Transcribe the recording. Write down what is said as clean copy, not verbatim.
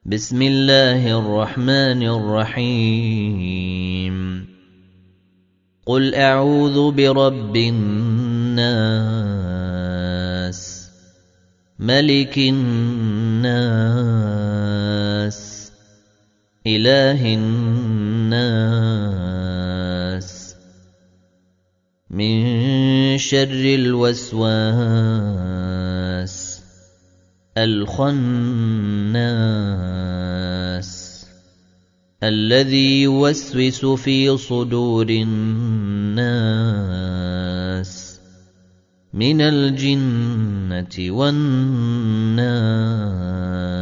بسم الله الرحمن الرحيم قل أعوذ برب الناس ملك الناس إله الناس من شر الوسواس الخناس الذي يوسوس في صدور الناس من الجنة والناس.